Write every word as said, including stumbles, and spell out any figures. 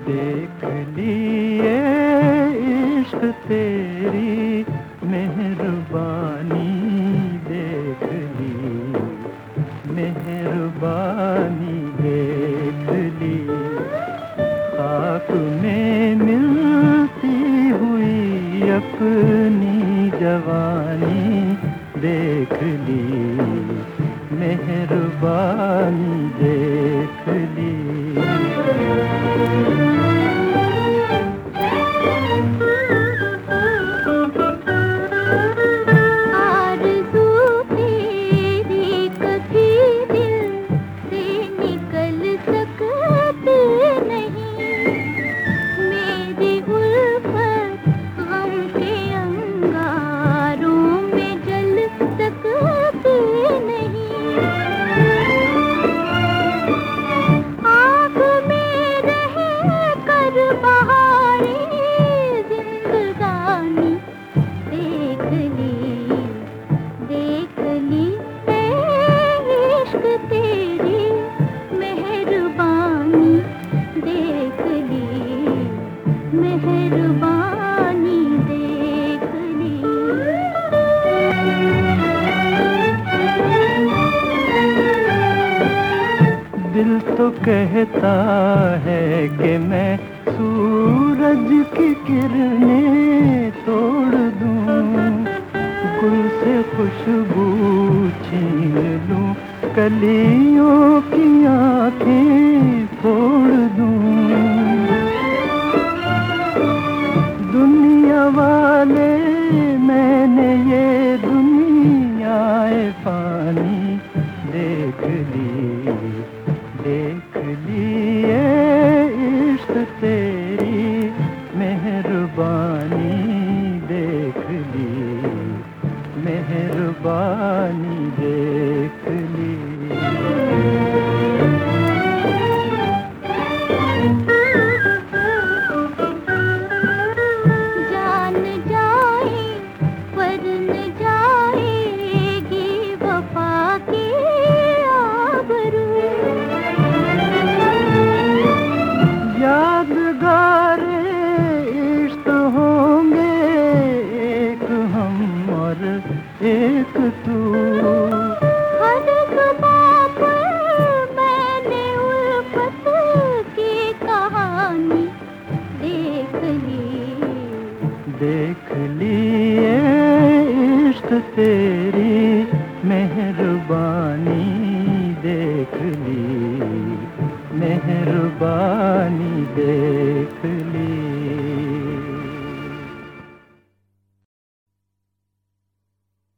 देख लिए इश्क तेरी मेहरबानी, देख ली मेहरबानी, देख ली खाक में मिलती हुई अपनी जवानी, देख ली मेहरबानी, देख ली। मेहरबानी देख ली। दिल तो कहता है कि मैं सूरज की किरणें तोड़ दूं, गुल से खुशबू छीन लूं, कलियों की आंखें फोड़ दूं। दुनिया वाले मैंने ये दुनियाए पानी देख ली, देख ली ये इश्क तेरी मेहरबानी, देख ली मेहरबानी, देख ली। एक तू हर सुबह पर मैंने उल्फत की कहानी देख ली, देख ली इश्क तेरी मेहरबानी, देख ली मेहरबानी, देख ली।